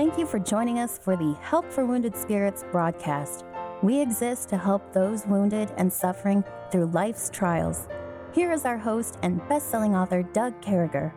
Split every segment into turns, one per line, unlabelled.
Thank you for joining us for the Help for Wounded Spirits broadcast. We exist to help those wounded and suffering through life's trials. Here is our host and best-selling author, Doug Carriger.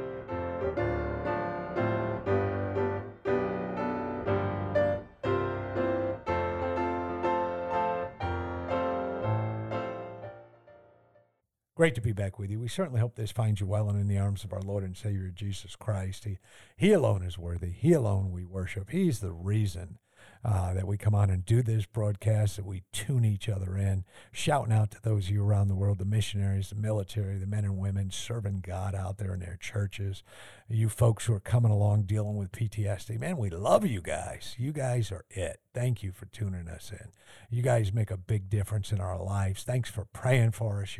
Great to be back with you. We certainly hope this finds you well and in the arms of our Lord and Savior, Jesus Christ. He alone is worthy. He alone we worship. He's the reason that we come on and do this broadcast, that we tune each other in, shouting out to those of you around the world, the missionaries, the military, the men and women serving God out there in their churches, you folks who are coming along dealing with PTSD. Man, we love you guys. You guys are it. Thank you for tuning us in. You guys make a big difference in our lives. Thanks for praying for us.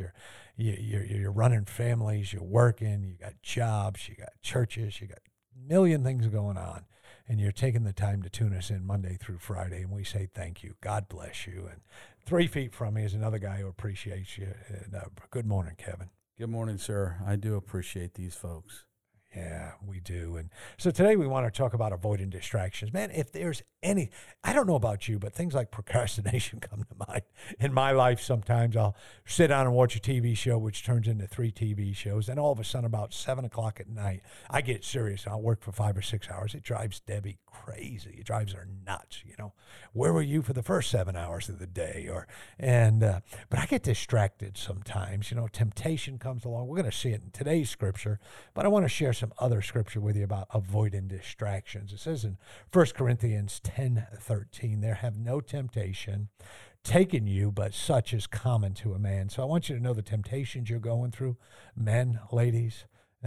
You're running families, you're working, you got jobs, you got churches, you got a million things going on. And you're taking the time to tune us in Monday through Friday, and we say thank you. God bless you. And 3 feet from me is another guy who appreciates you. And, good morning, Kevin.
Good morning, sir. I do appreciate these folks.
Yeah, we do. And so today we want to talk about avoiding distractions. Man, if there's any, I don't know about you, but things like procrastination come to mind. In my life, sometimes I'll sit down and watch a TV show, which turns into 3 TV shows. And all of a sudden, about 7 o'clock at night, I get serious. I'll work for 5 or 6 hours. It drives Debbie crazy. It drives her nuts. You know, where were you for the first 7 hours of the day? But I get distracted sometimes. You know, temptation comes along. We're going to see it in today's scripture, but I want to share some other scripture with you about avoiding distractions. It says in 1 Corinthians 10:13, there have no temptation taken you, but such is common to a man. So I want you to know the temptations you're going through, men, ladies.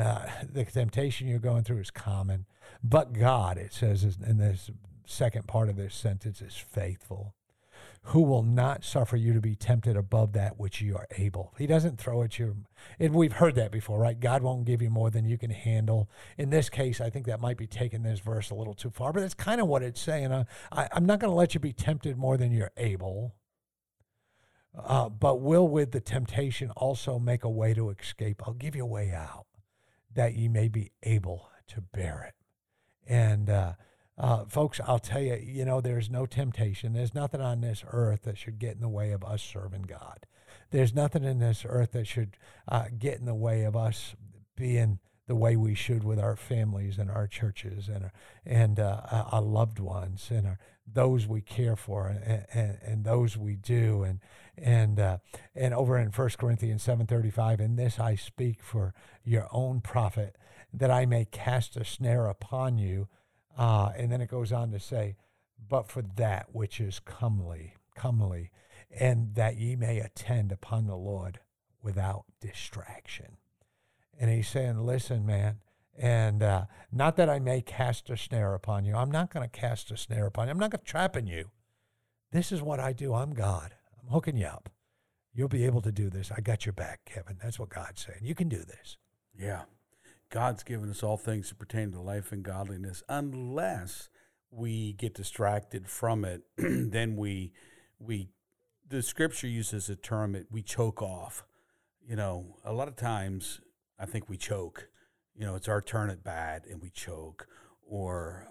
The temptation you're going through is common. But God, it says in this second part of this sentence, is faithful, who will not suffer you to be tempted above that which you are able. He doesn't throw at you. And we've heard that before, right? God won't give you more than you can handle. In this case, I think that might be taking this verse a little too far, but that's kind of what it's saying. I'm not going to let you be tempted more than you're able, but will with the temptation also make a way to escape. I'll give you a way out, that ye may be able to bear it. And folks, I'll tell you, you know, there's no temptation. There's nothing on this earth that should get in the way of us serving God. There's nothing in this earth that should get in the way of us being the way we should with our families and our churches and our loved ones and those we care for and those we do. And over in 1 Corinthians 7:35, in this I speak for your own profit, that I may cast a snare upon you. And then it goes on to say, but for that which is comely, and that ye may attend upon the Lord without distraction. And he's saying, listen, man, and not that I may cast a snare upon you. I'm not going to cast a snare upon you. I'm not going to trapping you. This is what I do. I'm God. I'm hooking you up. You'll be able to do this. I got your back, Kevin. That's what God's saying. You can do this.
Yeah. God's given us all things that pertain to life and godliness. Unless we get distracted from it, then the scripture uses a term, we choke off. You know, a lot of times I think we choke. You know, it's our turn at bat and we choke. Or,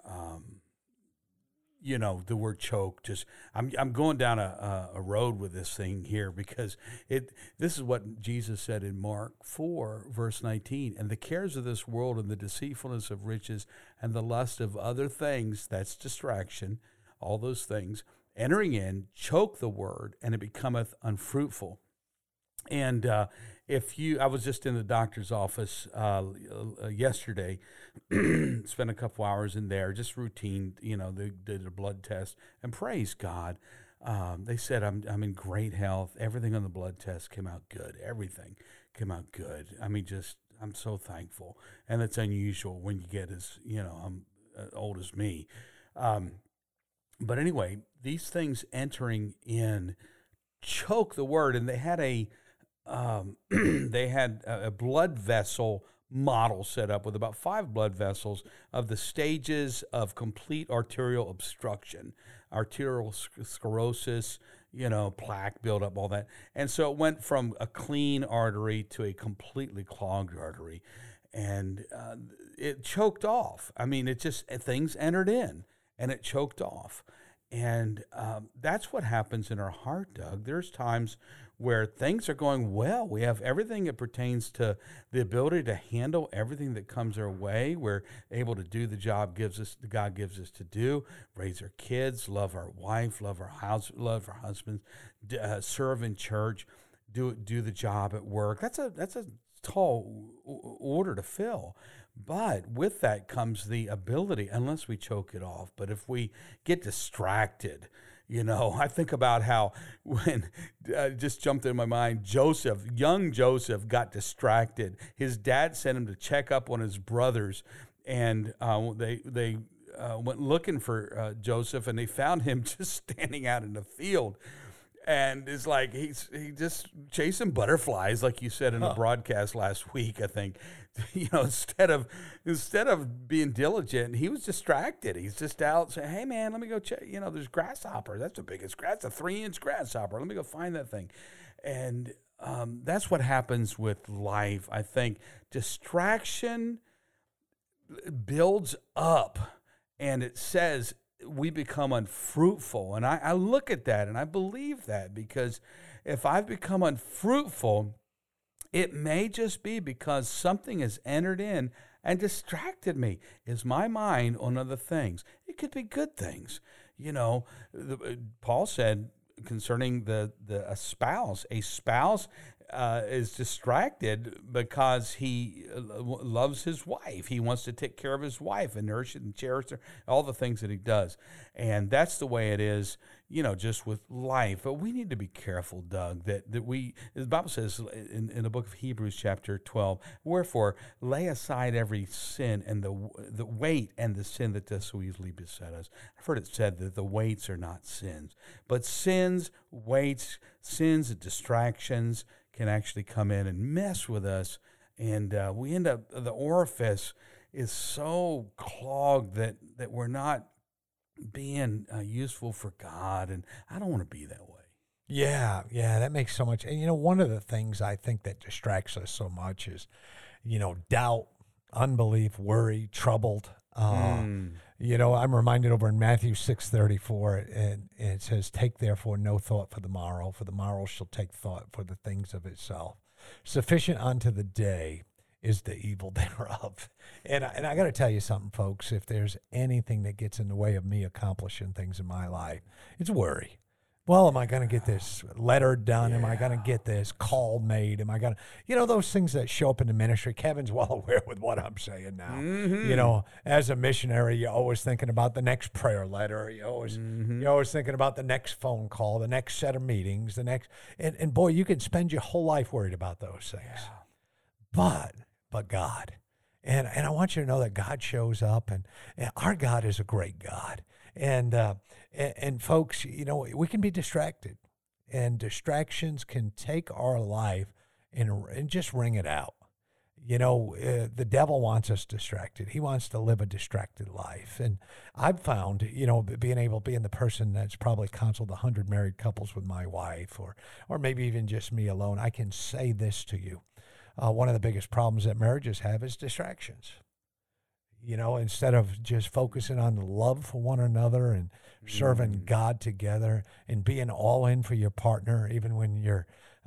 you know, the word choke, just, I'm going down a road with this thing here because this is what Jesus said in Mark 4, verse 19, and the cares of this world and the deceitfulness of riches and the lust of other things, that's distraction, all those things, entering in, choke the word, and it becometh unfruitful. And I was just in the doctor's office yesterday, spent a couple hours in there, just routine, you know, they did a blood test, and praise God. They said I'm in great health. Everything on the blood test came out good. Everything came out good. I mean, I'm so thankful. And it's unusual when you get I'm old as me. But anyway, these things entering in choke the word, and they had a blood vessel model set up with about 5 blood vessels of the stages of complete arterial obstruction, arterial sclerosis, plaque buildup, all that. And so it went from a clean artery to a completely clogged artery. And it choked off. I mean, it just, things entered in and it choked off. And that's what happens in our heart, Doug. There's times where things are going well. We have everything that pertains to the ability to handle everything that comes our way. We're able to do the job God gives us to do, raise our kids, love our wife, love our house, love our husbands, serve in church, do the job at work. That's a tall order to fill. But with that comes the ability, unless we choke it off. But if we get distracted, I think about how when just jumped in my mind, young Joseph got distracted. His dad sent him to check up on his brothers, and they went looking for Joseph, and they found him just standing out in the field. And it's like he just chasing butterflies, like you said in a broadcast last week, I think. Instead of being diligent, he was distracted. He's just out saying, "Hey man, let me go check. There's grasshopper. That's the biggest grass, a 3-inch grasshopper. Let me go find that thing." And that's what happens with life. I think distraction builds up, and it says we become unfruitful. And I look at that and I believe that, because if I've become unfruitful, it may just be because something has entered in and distracted me. Is my mind on other things? It could be good things. Paul said concerning a spouse is distracted because he loves his wife. He wants to take care of his wife and nourish and cherish her, all the things that he does. And that's the way it is, just with life. But we need to be careful, Doug, that the Bible says in the book of Hebrews chapter 12, "Wherefore lay aside every sin and the weight and the sin that does so easily beset us." I've heard it said that the weights are not sins, but weights, sins and distractions can actually come in and mess with us, and we end up, the orifice is so clogged that we're not being useful for God, and I don't want to be that way.
Yeah, that makes so much. And one of the things I think that distracts us so much is, doubt, unbelief, worry, troubled. I'm reminded over in Matthew 6:34, and it says, "Take therefore no thought for the morrow shall take thought for the things of itself. Sufficient unto the day is the evil thereof." And I got to tell you something, folks. If there's anything that gets in the way of me accomplishing things in my life, it's worry. Well, am I going to get this letter done? Am I going to get this call made? Am I going to, those things that show up in the ministry? Kevin's well aware with what I'm saying now. Mm-hmm. As a missionary, you're always thinking about the next prayer letter. You're always thinking about the next phone call, the next set of meetings, and boy, you can spend your whole life worried about those things. Yeah. But God. And I want you to know that God shows up, and our God is a great God. And folks, we can be distracted, and distractions can take our life and just wring it out. The devil wants us distracted. He wants to live a distracted life. And I've found, being the person that's probably counseled 100 married couples with my wife, or maybe even just me alone, I can say this to you. One of the biggest problems that marriages have is distractions. Instead of just focusing on the love for one another and serving God together and being all in for your partner, even when you're,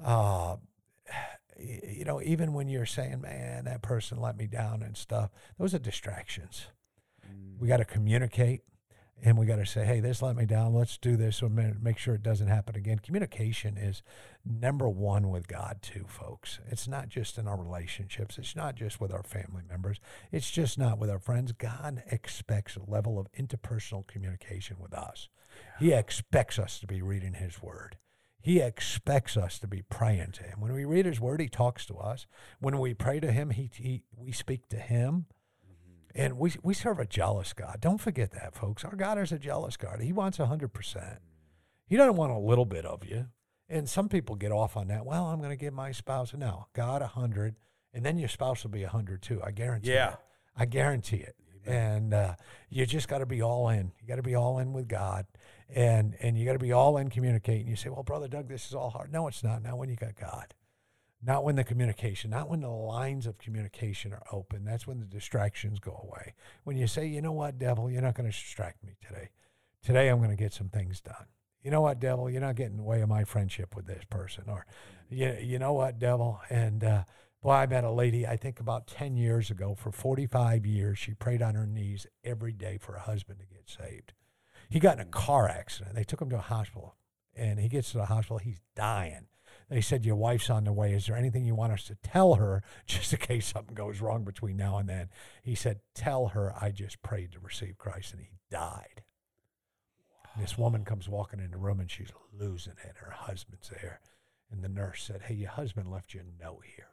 even when you're saying, "Man, that person let me down" and stuff, those are distractions. We got to communicate, and we got to say, "Hey, this let me down. Let's do this so make sure it doesn't happen again." Communication is number one with God too, folks. It's not just in our relationships. It's not just with our family members. It's just not with our friends. God expects a level of interpersonal communication with us. He expects us to be reading his word. He expects us to be praying to him. When we read his word, he talks to us. When we pray to him, we speak to him. And we serve a jealous God. Don't forget that, folks. Our God is a jealous God. He wants 100%. He doesn't want a little bit of you. And some people get off on that. Well, I'm going to give my spouse. No, God 100, and then your spouse will be 100 too. I guarantee it. I guarantee it. And you just got to be all in. You got to be all in with God. And you got to be all in communicating. You say, "Well, Brother Doug, this is all hard." No, it's not. Not when you got God. Not when the communication, not when the lines of communication are open. That's when the distractions go away. When you say, you know what, devil, you're not going to distract me today. Today I'm going to get some things done. You know what, devil, you're not getting in the way of my friendship with this person. Or, you know what, devil, and boy, I met a lady, I think about 10 years ago. For 45 years, she prayed on her knees every day for a husband to get saved. He got in a car accident. They took him to a hospital, and he gets to the hospital. He's dying. They said, your wife's on the way. Is there anything you want us to tell her just in case something goes wrong between now and then? He said, tell her I just prayed to receive Christ, and he died. Wow. This woman comes walking in the room, and she's losing it. Her husband's there. And the nurse said, hey, your husband left you a note here.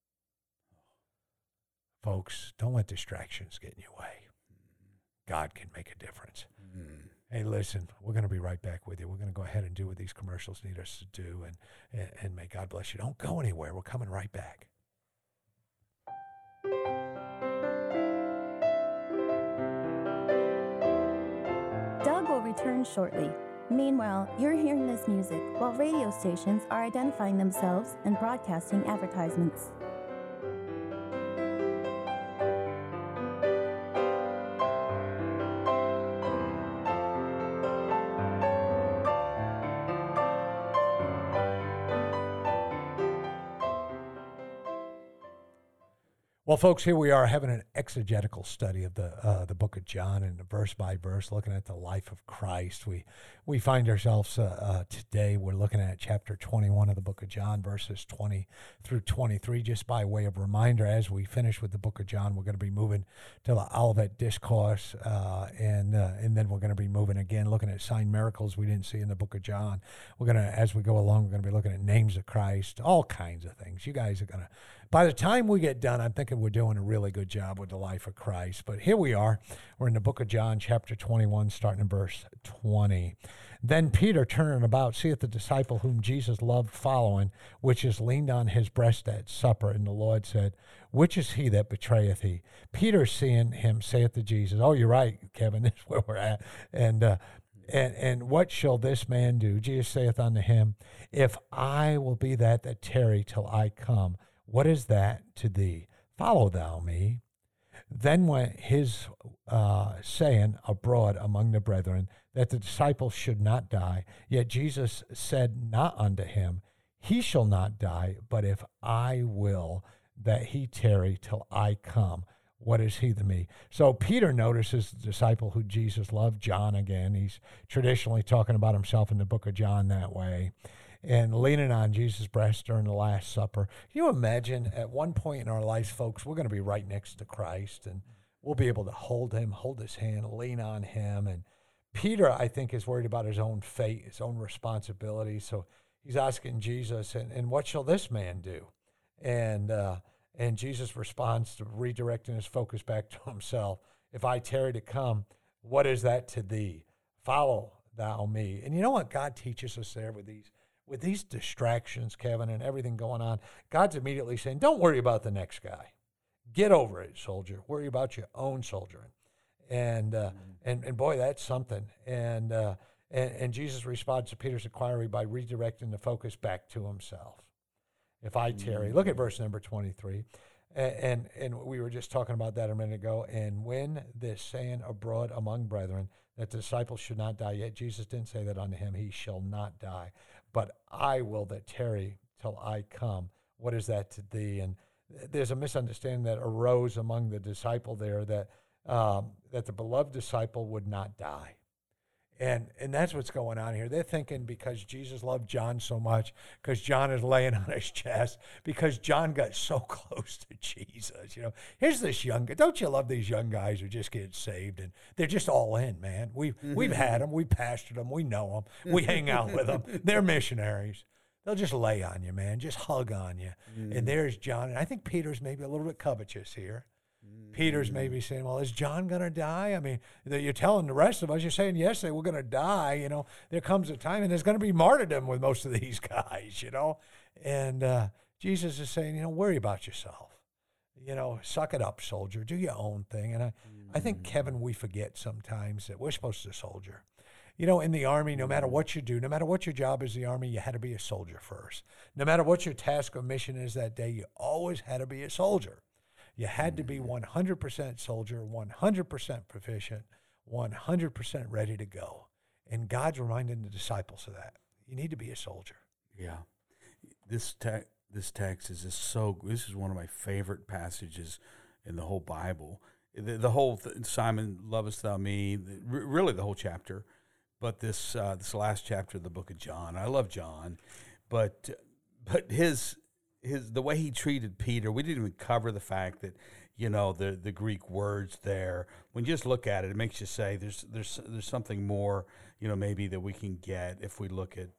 Folks, don't let distractions get in your way. God can make a difference. Mm. Hey, listen, we're going to be right back with you. We're going to go ahead and do what these commercials need us to do, and may God bless you. Don't go anywhere. We're coming right back.
Doug will return shortly. Meanwhile, you're hearing this music while radio stations are identifying themselves and broadcasting advertisements.
Well, folks, here we are having an exegetical study of the book of John, and verse by verse, looking at the life of Christ. We find ourselves today, we're looking at chapter 21 of the book of John, verses 20 through 23. Just by way of reminder, as we finish with the book of John, we're going to be moving to the Olivet Discourse, and then we're going to be moving again, looking at sign miracles we didn't see in the book of John. We're going to, as we go along, we're going to be looking at names of Christ, all kinds of things. You guys are going to, by the time we get done, I'm thinking we're doing a really good job with the life of Christ. But here we are. We're in the book of John, chapter 21, starting in verse 20. Then Peter, turning about, seeth the disciple whom Jesus loved following, which is leaned on his breast at supper. And the Lord said, which is he that betrayeth thee? Peter, seeing him, saith to Jesus, oh, you're right, Kevin, this is where we're at. And what shall this man do? Jesus saith unto him, if I will be that tarry till I come, what is that to thee? Follow thou me. Then went his saying abroad among the brethren, that the disciples should not die. Yet Jesus said not unto him, he shall not die, but if I will that he tarry till I come, what is he to me? So Peter notices the disciple who Jesus loved, John again. He's traditionally talking about himself in the book of John that way. And leaning on Jesus' breast during the Last Supper. Can you imagine at one point in our lives, folks, we're going to be right next to Christ, and we'll be able to hold him, hold his hand, lean on him. And Peter, I think, is worried about his own fate, his own responsibility. So he's asking Jesus, and what shall this man do? And Jesus responds to redirecting his focus back to himself. If I tarry to come, what is that to thee? Follow thou me. And you know what God teaches us there with these distractions, Kevin, and everything going on? God's immediately saying, don't worry about the next guy. Get over it, soldier. Worry about your own soldiering. And boy, that's something. And Jesus responds to Peter's inquiry by redirecting the focus back to himself. If I tarry, look at verse number 23. And we were just talking about that a minute ago. And when this saying abroad among brethren, that the disciples should not die, yet Jesus didn't say that unto him, he shall not die, but I will that tarry till I come. What is that to thee? And there's a misunderstanding that arose among the disciple there that the beloved disciple would not die. And that's what's going on here. They're thinking because Jesus loved John so much, because John is laying on his chest, because John got so close to Jesus. You know, here's this young guy. Don't you love these young guys who just get saved and they're just all in, man? We've had them, we pastored them, we know them, we hang out with them. They're missionaries. They'll just lay on you, man, just hug on you. And there's John. And I think Peter's maybe a little bit covetous here. Peter's maybe saying, well, is John going to die? I mean, you're telling the rest of us, you're saying yesterday we're going to die. You know, there comes a time and there's going to be martyrdom with most of these guys, you know. And Jesus is saying, you know, worry about yourself. You know, suck it up, soldier. Do your own thing. And I think, Kevin, we forget sometimes that we're supposed to soldier. In the Army, no matter what you do, no matter what your job is in the Army, you had to be a soldier first. No matter what your task or mission is that day, you always had to be a soldier. You had to be 100% soldier, 100% proficient, 100% ready to go. And God's reminding the disciples of that. You need to be a soldier.
Yeah. This text is just this is one of my favorite passages in the whole Bible. The whole Simon, lovest thou me, really the whole chapter. But this last chapter of the book of John, I love John, but his the way he treated Peter, we didn't even cover the fact that the Greek words there. When you just look at it, it makes you say there's something more maybe that we can get if we look at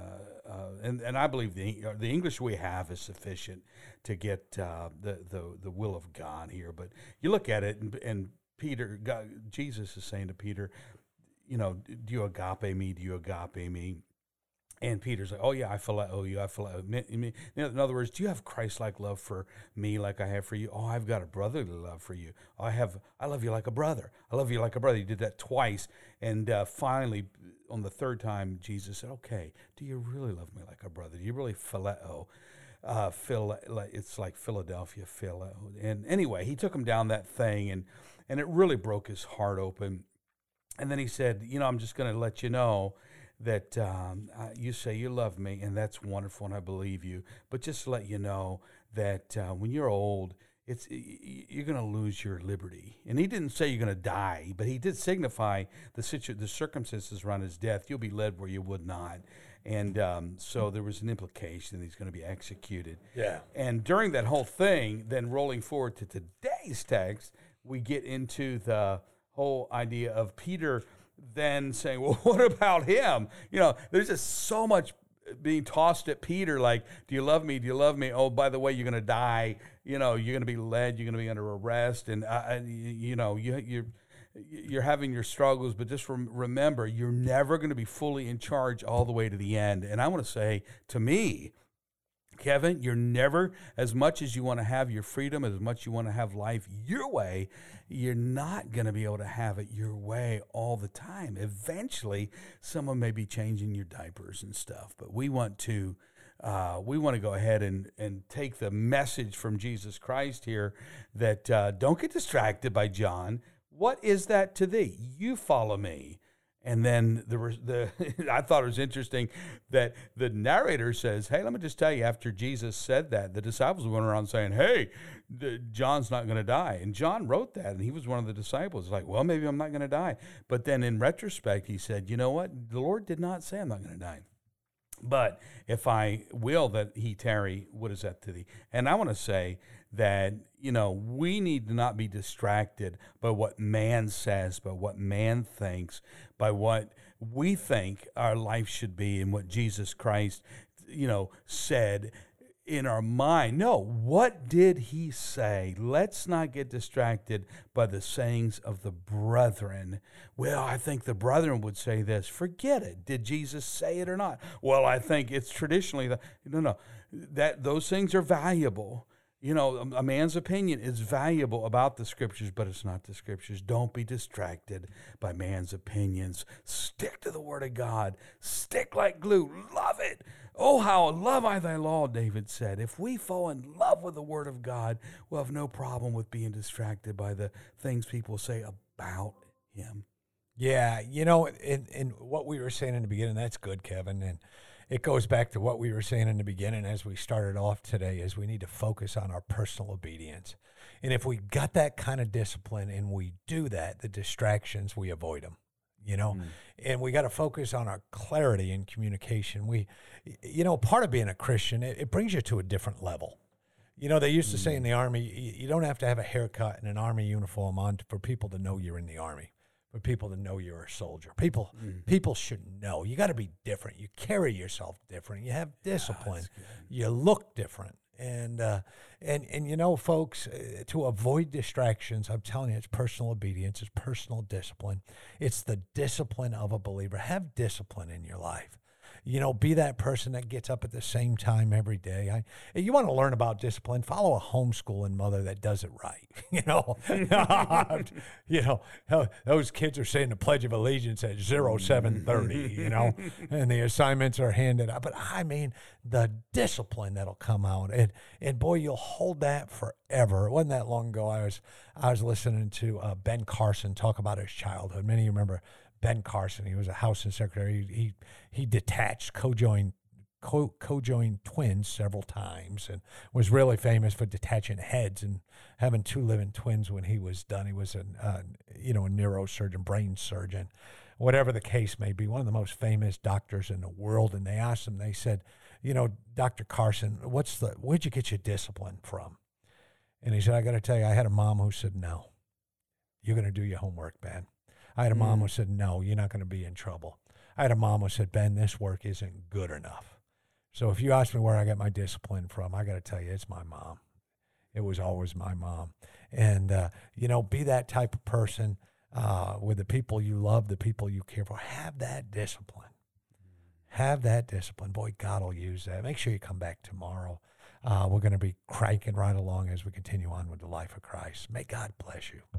and I believe the English we have is sufficient to get the will of God here. But you look at it and Peter, Jesus is saying to Peter, do you agape me? Do you agape me? And Peter's like, oh, yeah, I phileo you. I phileo. In other words, do you have Christ-like love for me like I have for you? Oh, I've got a brotherly love for you. I love you like a brother. I love you like a brother. He did that twice. And finally, on the third time, Jesus said, okay, do you really love me like a brother? Do you really phileo? It's like Philadelphia, phileo. And anyway, he took him down that thing, and it really broke his heart open. And then he said, I'm just going to let you know that you say you love me, and that's wonderful, and I believe you. But just to let you know that when you're old, you're going to lose your liberty. And he didn't say you're going to die, but he did signify the circumstances around his death. You'll be led where you would not. And so there was an implication that he's going to be executed.
Yeah.
And during that whole thing, then rolling forward to today's text, we get into the whole idea of Peter then saying, well, what about him? There's just so much being tossed at Peter, like, do you love me? Do you love me? Oh, by the way, you're going to die. You're going to be led. You're going to be under arrest. And, you're having your struggles, but just remember, you're never going to be fully in charge all the way to the end. And I want to say, to me, Kevin, you're never, as much as you want to have your freedom, as much you want to have life your way, you're not going to be able to have it your way all the time. Eventually, someone may be changing your diapers and stuff, but we want to go ahead and take the message from Jesus Christ here that don't get distracted by John. What is that to thee? You follow me. And then I thought it was interesting that the narrator says, hey, let me just tell you, after Jesus said that, the disciples went around saying, hey, John's not going to die. And John wrote that, and he was one of the disciples. Like, well, maybe I'm not going to die. But then in retrospect, he said, you know what? The Lord did not say I'm not going to die. But if I will that he tarry, what is that to thee? And I want to say that, we need to not be distracted by what man says, by what man thinks, by what we think our life should be and what Jesus Christ, said in our mind. No, what did he say? Let's not get distracted by the sayings of the brethren. Well, I think the brethren would say this. Forget it. Did Jesus say it or not? Well, I think it's traditionally no. Those things are valuable. A man's opinion is valuable about the Scriptures, but it's not the Scriptures. Don't be distracted by man's opinions. Stick to the Word of God. Stick like glue. Love it. Oh, how love I thy law, David said. If we fall in love with the Word of God, we'll have no problem with being distracted by the things people say about him.
Yeah, in what we were saying in the beginning, that's good, Kevin. And it goes back to what we were saying in the beginning as we started off today, is we need to focus on our personal obedience. And if we got that kind of discipline and we do that, the distractions, we avoid them, and we got to focus on our clarity and communication. Part of being a Christian, it brings you to a different level. They used to say in the Army, you don't have to have a haircut and an Army uniform on for people to know you're in the Army. For people to know you're a soldier. People should know. You got to be different. You carry yourself different. You have discipline. You look different. And folks, to avoid distractions, I'm telling you, it's personal obedience. It's personal discipline. It's the discipline of a believer. Have discipline in your life. Be that person that gets up at the same time every day. You want to learn about discipline, follow a homeschooling mother that does it right. Those kids are saying the Pledge of Allegiance at 07:30, and the assignments are handed out. But I mean, the discipline that'll come out, and boy, you'll hold that forever. It wasn't that long ago. I was listening to Ben Carson talk about his childhood. Many of you remember Ben Carson. He was a housing secretary. He detached, co-joined twins several times, and was really famous for detaching heads and having two living twins when he was done. He was a neurosurgeon, brain surgeon, whatever the case may be, one of the most famous doctors in the world. And they asked him, they said, Dr. Carson, where'd you get your discipline from? And he said, I got to tell you, I had a mom who said, no, you're going to do your homework, Ben. I had a mom who said, no, you're not going to be in trouble. I had a mom who said, Ben, this work isn't good enough. So if you ask me where I got my discipline from, I got to tell you, it's my mom. It was always my mom. And, be that type of person with the people you love, the people you care for. Have that discipline. Have that discipline. Boy, God will use that. Make sure you come back tomorrow. We're going to be cranking right along as we continue on with the life of Christ. May God bless you.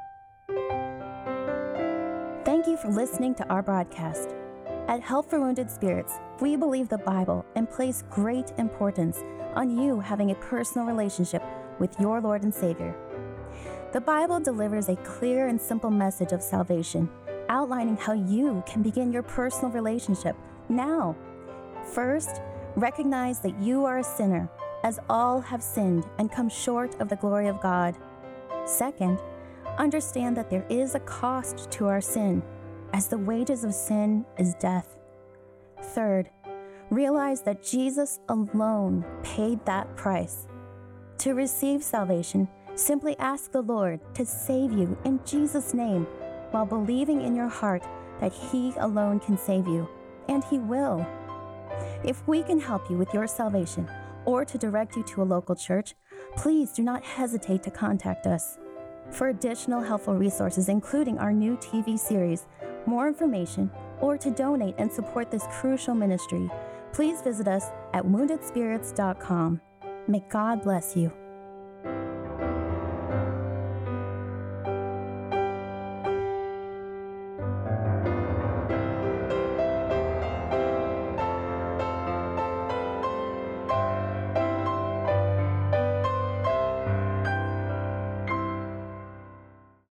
Thank you for listening to our broadcast. At Help for Wounded Spirits, we believe the Bible and place great importance on you having a personal relationship with your Lord and Savior. The Bible delivers a clear and simple message of salvation, outlining how you can begin your personal relationship now. First, recognize that you are a sinner, as all have sinned and come short of the glory of God. Second, understand that there is a cost to our sin, as the wages of sin is death. Third, realize that Jesus alone paid that price. To receive salvation, simply ask the Lord to save you in Jesus' name, while believing in your heart that He alone can save you, and He will. If we can help you with your salvation, or to direct you to a local church, please do not hesitate to contact us. For additional helpful resources, including our new TV series, more information, or to donate and support this crucial ministry, please visit us at woundedspirits.com. May God bless you.